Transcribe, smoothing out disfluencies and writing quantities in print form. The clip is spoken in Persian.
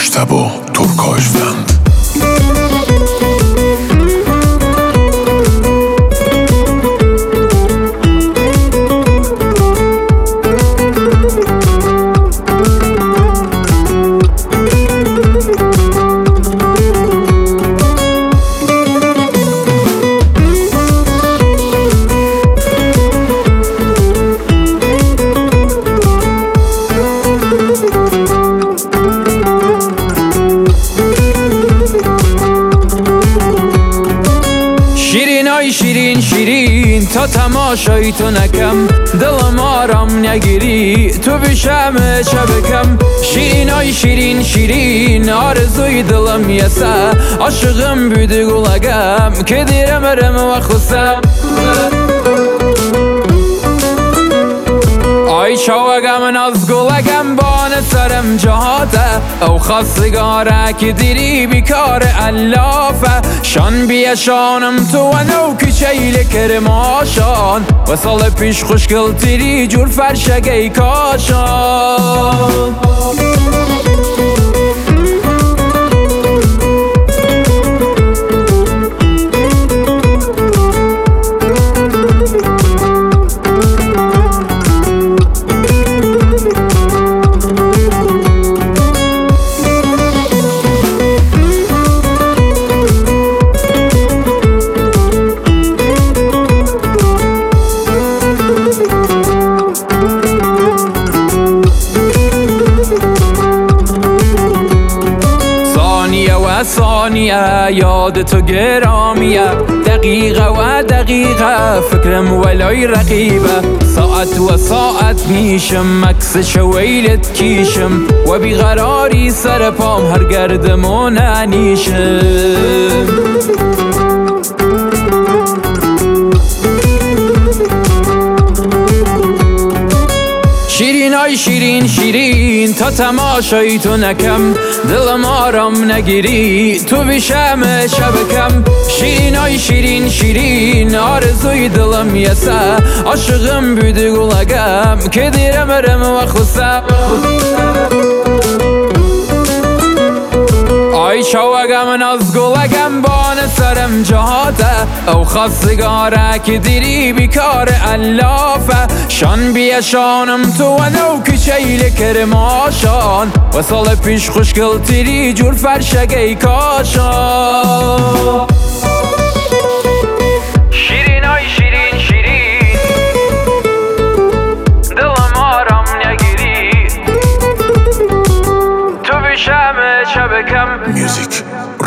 مجتبی ترکاشوند. شیرین شیرین تا تماشای تو نکم، دلم آرام نگیری تو بشم شبکم. شیرینای شیرین شیرین آرزوی دلم یسه، عاشقم بودی گلگم که دیرم رم و خسم. آی شوگم ناز گلگم بان سرم جهاته، او خواستگاره که دیری بیکار علافه. شان بیشانم تو و نو کچیل کرماشان، و سال پیش خوشگل تیری جور فرشگی کاشان. ثانیه یاد تو گرامیه، دقیقه و دقیقه فکرم ولای رقیبه. ساعت و ساعت میشم عکس شویلت کیشم، و بیقراری سر پام هر گردمون انیشم. شیرینای شیرین شیرین تا تماشای تو نکم، دلم آرام نگیری تو بشم شبکم. شیرینای شیرین شیرین آرزوی دلم یسه، عاشقم بودی گلگم که دیرم رم و خسم. آی شوگم ناز گلگم بان سرم جهاته، او خواستگاره که دیری بیکار علافه. شان بیشانم تو و نو کچیل کرماشان، و سال پیش خوشگل تیری جور فرشگی کاشان. شیرینای شیرین شیرین دلم آرام نگیری تو بشم شبکم. میوزیک